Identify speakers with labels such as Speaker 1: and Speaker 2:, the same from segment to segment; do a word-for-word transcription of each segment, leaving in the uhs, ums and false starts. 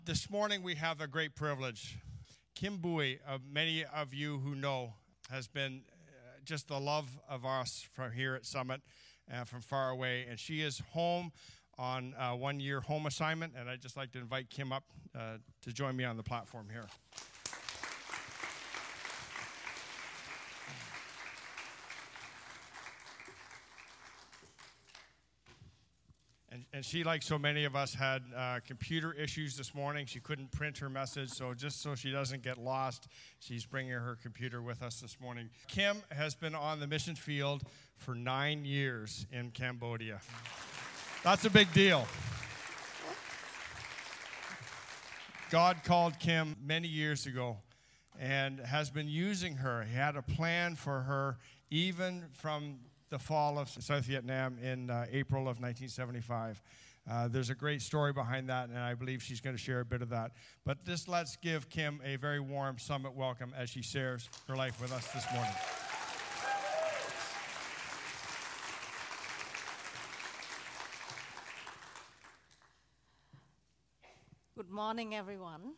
Speaker 1: This morning we have a great privilege. Kim Bui, uh, many of you who know, has been uh, just the love of us from here at Summit, uh, from far away. And she is home on a one-year home assignment, and I'd just like to invite Kim up uh, to join me on the platform here. And, and she, like so many of us, had uh, computer issues this morning. She couldn't print her message, so just so she doesn't get lost, she's bringing her computer with us this morning. Kim has been on the mission field for nine years in Cambodia. That's a big deal. God called Kim many years ago and has been using her. He had a plan for her even from the fall of South Vietnam in uh, April of nineteen seventy-five. Uh, there's a great story behind that, and I believe she's going to share a bit of that. But just let's give Kim a very warm Summit welcome as she shares her life with us this morning.
Speaker 2: Good morning, everyone.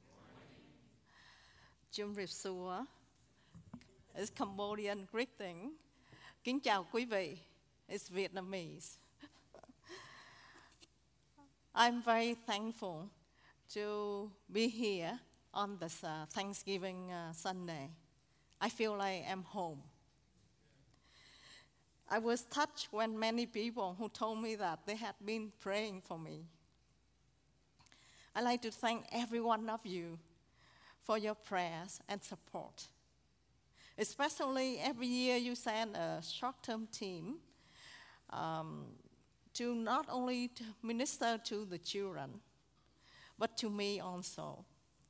Speaker 2: Chum Rip Sua is Cambodian greeting. Kính chào quý vị. It's Vietnamese. I'm very thankful to be here on this uh, Thanksgiving uh, Sunday. I feel like I'm home. I was touched when many people who told me that they had been praying for me. I'd like to thank every one of you for your prayers and support. Especially every year you send a short-term team um, to not only to minister to the children, but to me also.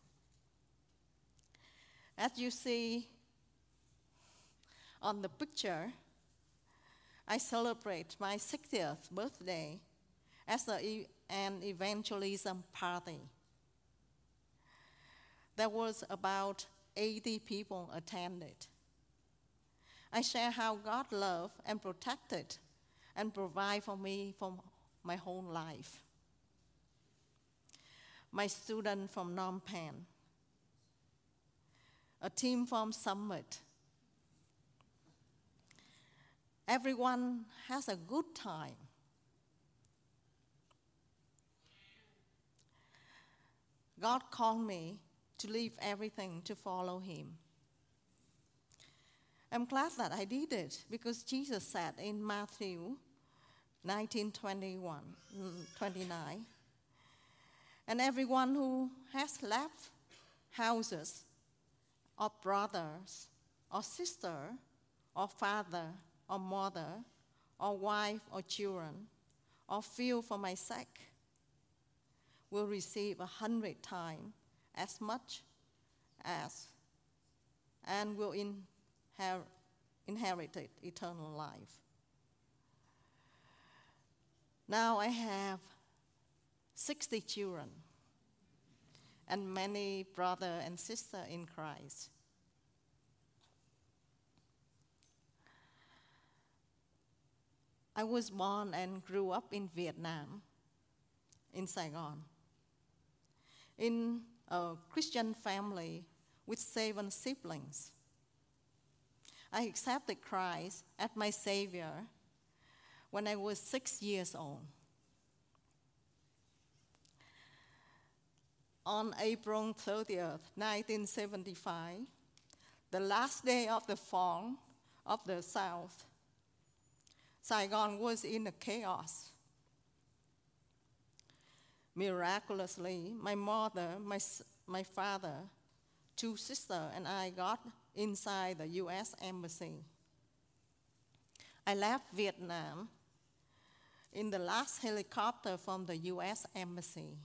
Speaker 2: As you see on the picture, I celebrate my sixtieth birthday as a, an evangelism party. There was about eighty people attended. I share how God loved and protected and provide for me for my whole life. My student from Phnom Penh, a team from Summit. Everyone has a good time. God called me to leave everything to follow Him. I'm glad that I did it because Jesus said in Matthew nineteen twenty-one, twenty-nine, and everyone who has left houses or brothers or sister or father or mother or wife or children or field for my sake will receive a hundred times as much as and will in have inherited eternal life. Now I have sixty children and many brothers and sisters in Christ. I was born and grew up in Vietnam, in Saigon, in a Christian family with seven siblings. I accepted Christ as my Savior when I was six years old. On April thirtieth, nineteen seventy-five, the last day of the fall of the South, Saigon was in a chaos. Miraculously, my mother, my, my father, two sisters, and I got inside the U S Embassy. I left Vietnam in the last helicopter from the U S Embassy.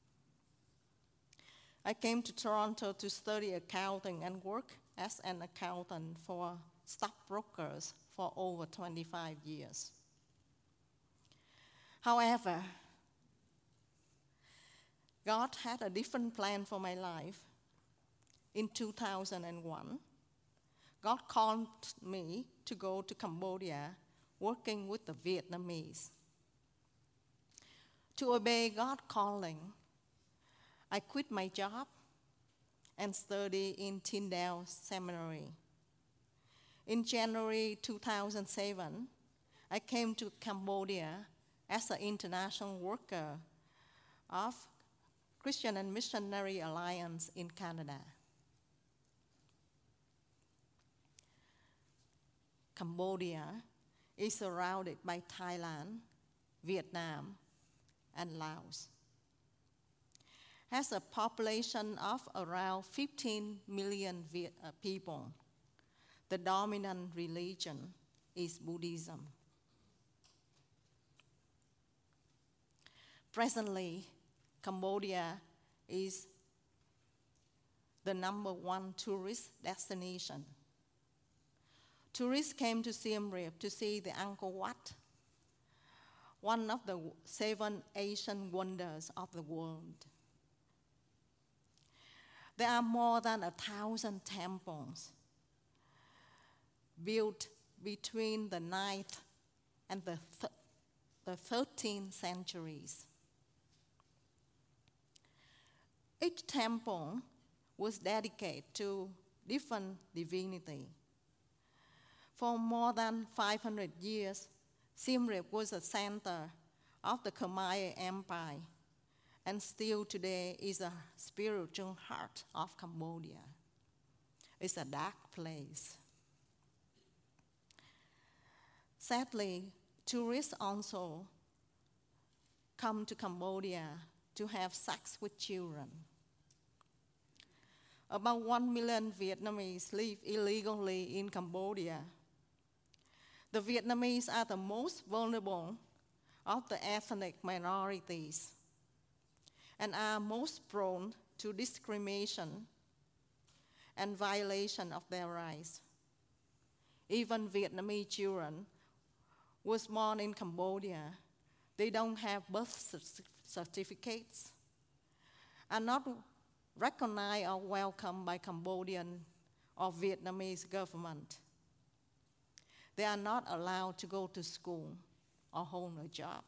Speaker 2: I came to Toronto to study accounting and work as an accountant for stockbrokers for over twenty-five years. However, God had a different plan for my life. In two thousand one, God called me to go to Cambodia working with the Vietnamese. To obey God's calling, I quit my job and studied in Tyndale Seminary. In January two thousand seven, I came to Cambodia as an international worker of Christian and Missionary Alliance in Canada. Cambodia is surrounded by Thailand, Vietnam, and Laos. Has a population of around fifteen million Viet, uh, people. The dominant religion is Buddhism. Presently, Cambodia is the number one tourist destination. Tourists came to Siem Reap to see the Angkor Wat, one of the seven Asian wonders of the world. There are more than a thousand temples built between the ninth and the, th- the thirteenth centuries. Each temple was dedicated to different divinity. For more than five hundred years, Siem Reap was the center of the Khmer Empire, and still today is a spiritual heart of Cambodia. It's a dark place. Sadly, tourists also come to Cambodia to have sex with children. About one million Vietnamese live illegally in Cambodia. The Vietnamese are the most vulnerable of the ethnic minorities and are most prone to discrimination and violation of their rights. Even Vietnamese children who was born in Cambodia, they don't have birth certificates, are not recognized or welcomed by Cambodian or Vietnamese government. They are not allowed to go to school or hold a job.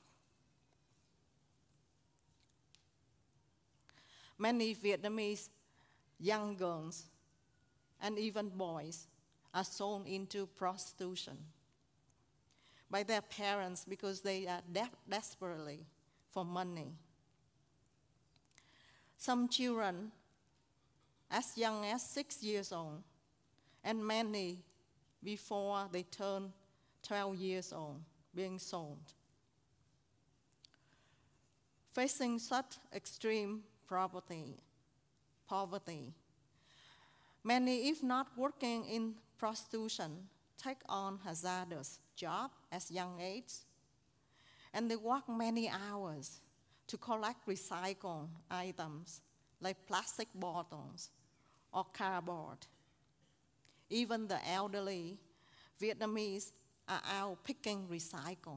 Speaker 2: Many Vietnamese young girls and even boys are sold into prostitution by their parents because they are de- desperately for money. Some children as young as six years old, and many before they turn twelve years old, being sold. Facing such extreme poverty, poverty, many, if not working in prostitution, take on hazardous jobs at young age, and they work many hours to collect recycled items like plastic bottles or cardboard. Even the elderly Vietnamese are out picking recycle.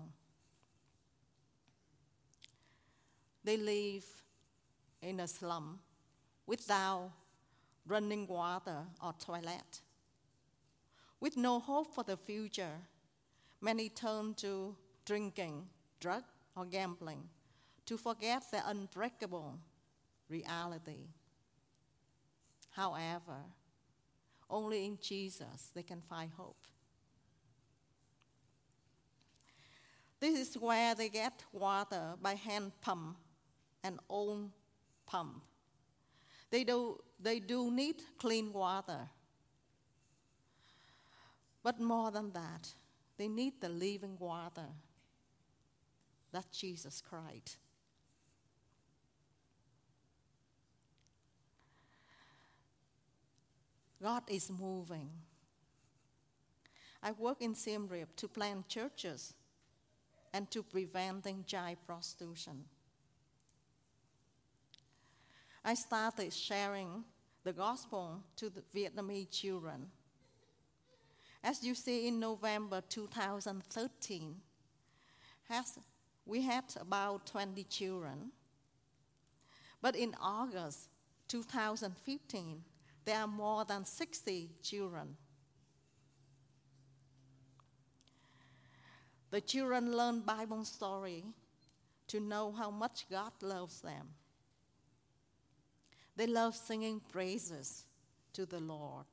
Speaker 2: They live in a slum without running water or toilet. With no hope for the future, many turn to drinking, drug, or gambling to forget the unbreakable reality. However, only in Jesus they can find hope. This is where they get water by hand pump and own pump. They do, they do need clean water. But more than that, they need the living water. That's Jesus Christ. God is moving. I work in Siem Reap to plant churches and to preventing child prostitution. I started sharing the gospel to the Vietnamese children. As you see, in November two thousand thirteen, has, we had about twenty children. But in August two thousand fifteen, there are more than sixty children. The children learn Bible story to know how much God loves them. They love singing praises to the Lord.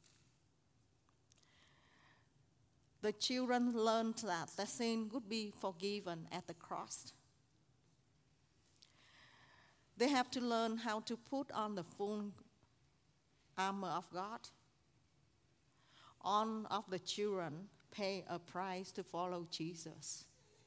Speaker 2: The children learned that their sin would be forgiven at the cross. They have to learn how to put on the full armor of God. All of the children pay a price to follow Jesus.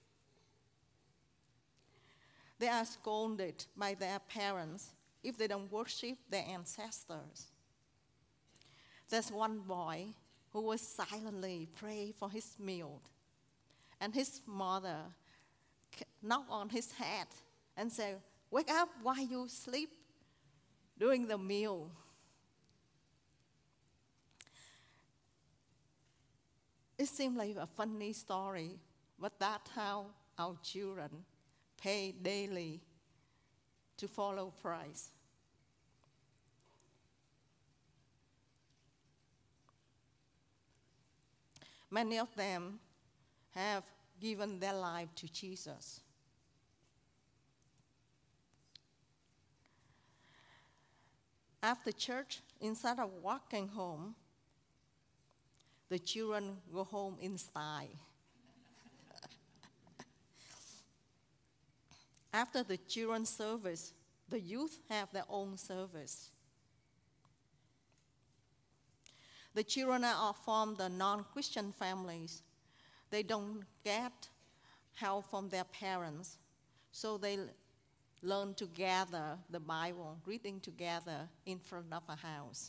Speaker 2: They are scolded by their parents if they don't worship their ancestors. There's one boy who was silently pray for his meal, and his mother knocked on his head and said, "Wake up while you sleep during the meal." It seems like a funny story, but that's how our children pay daily to follow Christ. Many of them have given their life to Jesus. After church, instead of walking home, the children go home in style. After the children's service, the youth have their own service. The children are from the non-Christian families. They don't get help from their parents, so they learn to gather the Bible, reading together in front of a house.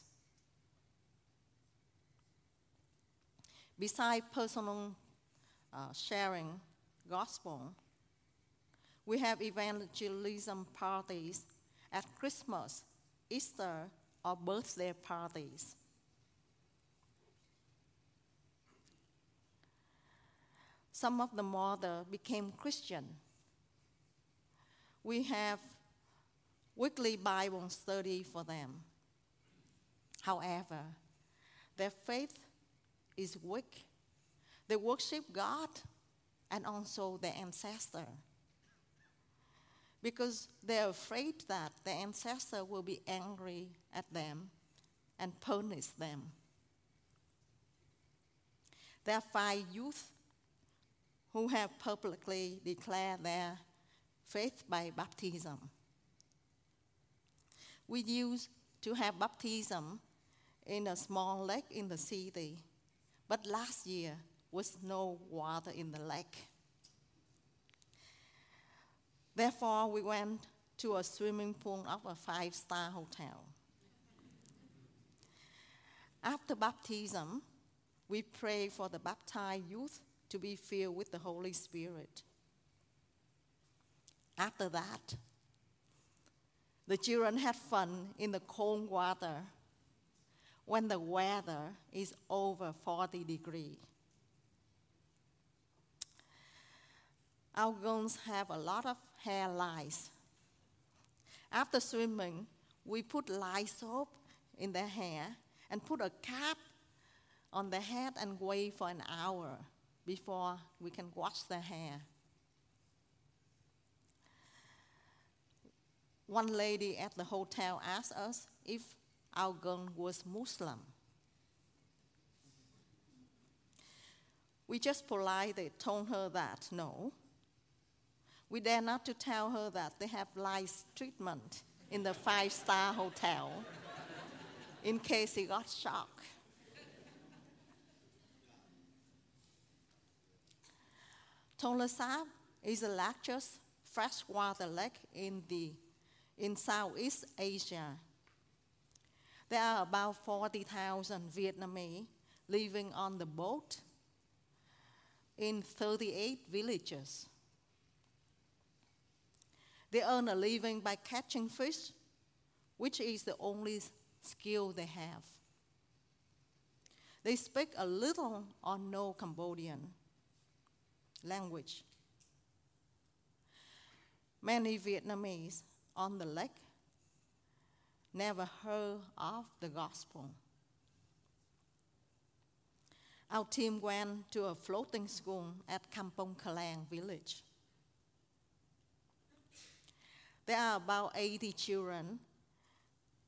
Speaker 2: Besides personal uh, sharing gospel, we have evangelism parties at Christmas, Easter, or birthday parties. Some of the mothers became Christian. We have weekly Bible study for them. However, their faith is weak. They worship God and also their ancestor, because they're afraid that their ancestor will be angry at them and punish them. There are five youth who have publicly declared their faith by baptism. We used to have baptism in a small lake in the city, but last year was no water in the lake. Therefore, we went to a swimming pool of a five-star hotel. After baptism, we pray for the baptized youth to be filled with the Holy Spirit. After that, the children had fun in the cold water when the weather is over forty degrees. Our girls have a lot of hair lice. After swimming, we put lye soap in their hair and put a cap on their head and wait for an hour before we can wash their hair. One lady at the hotel asked us if our girl was Muslim. We just politely told her that no. We dare not to tell her that they have lice treatment in the five-star hotel in case she got shocked. Tonle Sap is the largest freshwater lake in, the, in Southeast Asia. There are about forty thousand Vietnamese living on the boat in thirty-eight villages. They earn a living by catching fish, which is the only skill they have. They speak a little or no Cambodian language. Many Vietnamese on the lake never heard of the gospel. Our team went to a floating school at Kampong Kalang village. There are about eighty children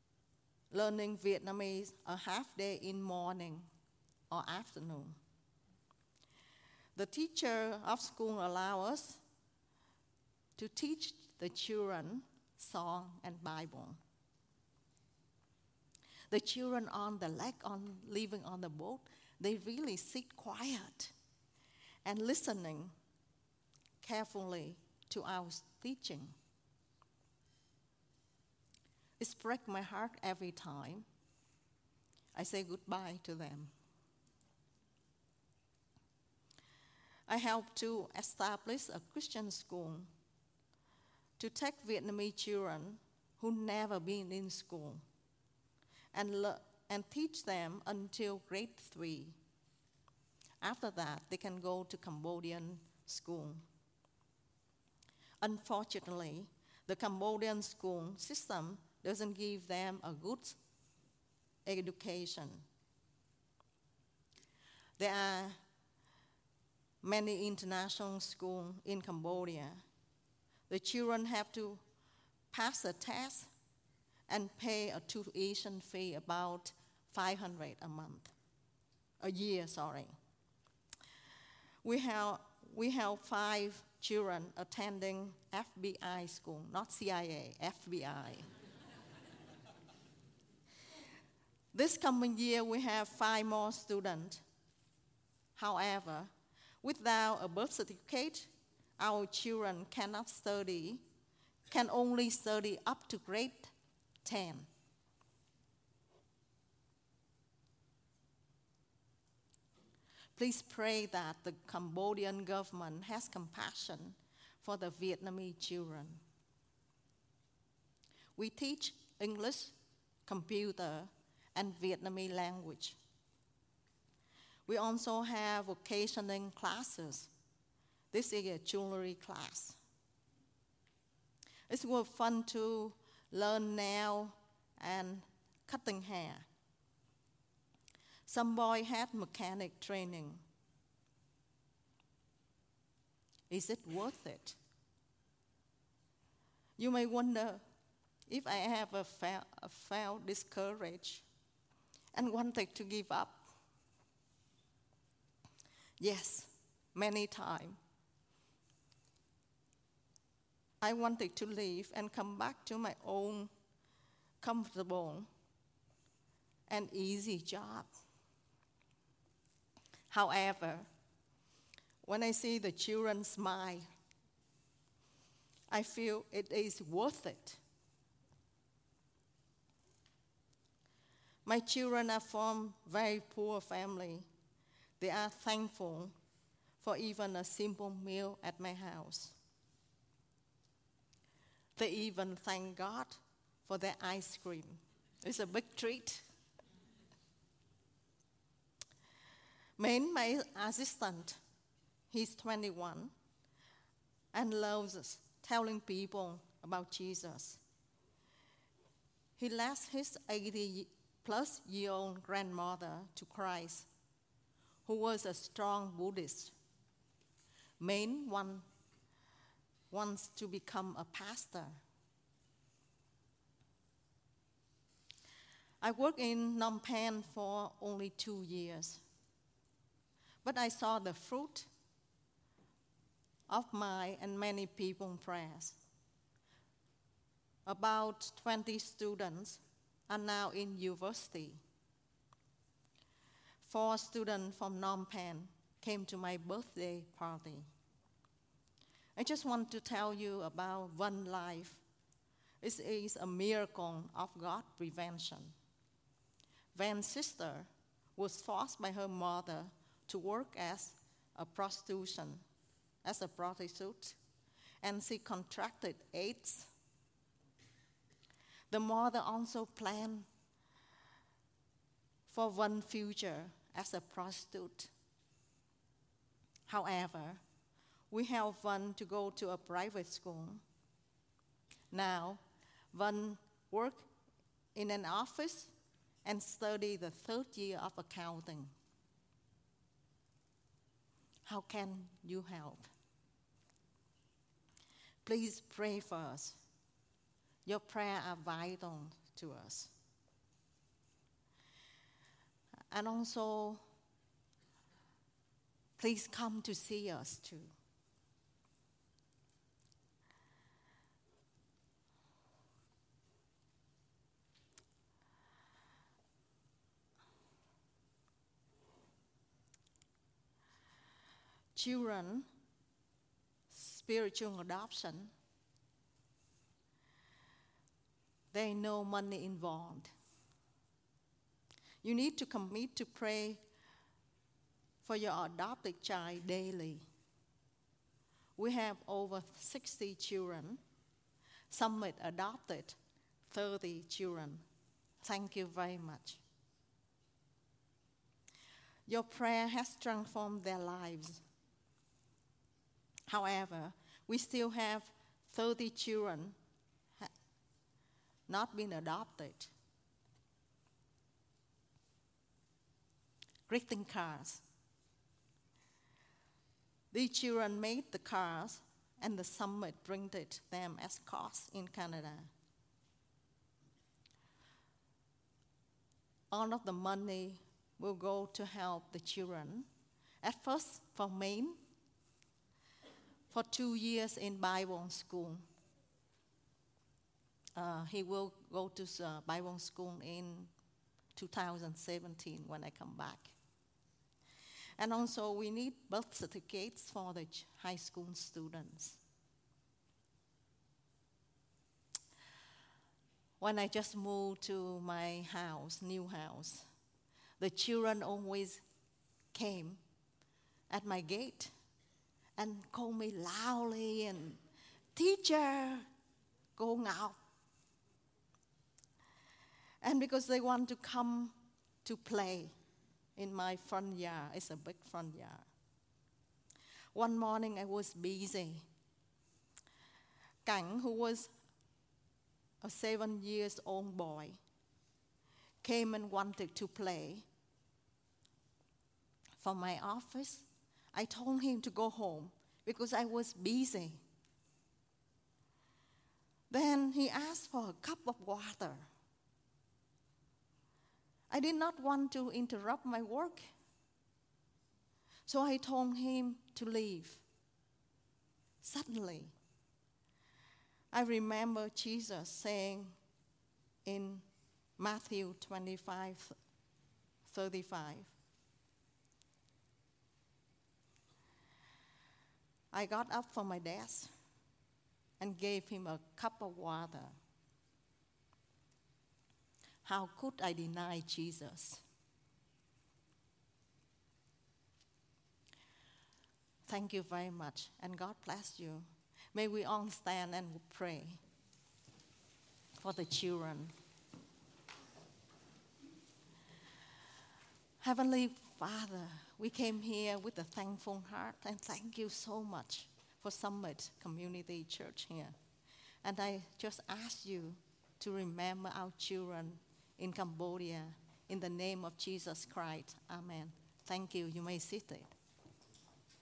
Speaker 2: learning Vietnamese a half day in morning or afternoon. The teacher of school allows us to teach the children song and Bible. The children on the lake, on living on the boat, they really sit quiet and listening carefully to our teaching. It breaks my heart every time I say goodbye to them. I helped to establish a Christian school to take Vietnamese children who never been in school and, le- and teach them until grade three. After that, they can go to Cambodian school. Unfortunately, the Cambodian school system doesn't give them a good education. There are many international schools in Cambodia. The children have to pass a test and pay a tuition fee about five hundred dollars a month, a year, sorry. We have, we have five children attending F B I school, not C I A, F B I. This coming year, we have five more students. However, without a birth certificate, our children cannot study, can only study up to grade ten. Please pray that the Cambodian government has compassion for the Vietnamese children. We teach English, computer, and Vietnamese language. We also have vocational classes. This is a jewelry class. It was fun to learn nail and cutting hair. Some boy had mechanic training. Is it worth it? You may wonder if I ever felt, felt discouraged and wanted to give up. Yes, many times. I wanted to leave and come back to my own comfortable and easy job. However, when I see the children smile, I feel it is worth it. My children are from very poor family. They are thankful for even a simple meal at my house. They even thank God for their ice cream. It's a big treat. Main, my assistant, he's twenty-one and loves telling people about Jesus. He led his eighty plus year old grandmother to Christ, who was a strong Buddhist. Main one wants to become a pastor. I worked in Phnom Penh for only two years, but I saw the fruit of my and many people's prayers. About twenty students are now in university. Four students from Phnom Penh came to my birthday party. I just want to tell you about one life. It is a miracle of God's prevention. Van's sister was forced by her mother to work as a prostitution, as a prostitute, and she contracted AIDS. The mother also planned for one future as a prostitute. However, we helped Van to go to a private school. Now, Van works in an office and study the third year of accounting. How can you help? Please pray for us. Your prayers are vital to us. And also, please come to see us too. Children, spiritual adoption, there is no money involved. You need to commit to pray for your adopted child daily. We have over sixty children. Summit adopted thirty children. Thank you very much. Your prayer has transformed their lives. However, we still have thirty children ha- not been adopted. Greeting cards. These children made the cards and the summit printed them as costs in Canada. All of the money will go to help the children. At first, for Maine, for two years in Bible school. Uh, he will go to uh, Bible school in two thousand seventeen when I come back. And also we need birth certificates for the ch- high school students. When I just moved to my house, new house, the children always came at my gate and called me loudly and, "Teacher, go out." And because they want to come to play in my front yard. It's a big front yard. One morning I was busy. Cảnh, who was a seven years old boy, came and wanted to play. From my office, I told him to go home because I was busy. Then he asked for a cup of water. I did not want to interrupt my work, so I told him to leave. Suddenly, I remember Jesus saying in Matthew twenty-five thirty-five, I got up from my desk and gave him a cup of water. How could I deny Jesus? Thank you very much, and God bless you. May we all stand and pray for the children. Heavenly Father, we came here with a thankful heart, and thank you so much for Summit Community Church here. And I just ask you to remember our children in Cambodia. In the name of Jesus Christ, amen. Thank you. You may sit there.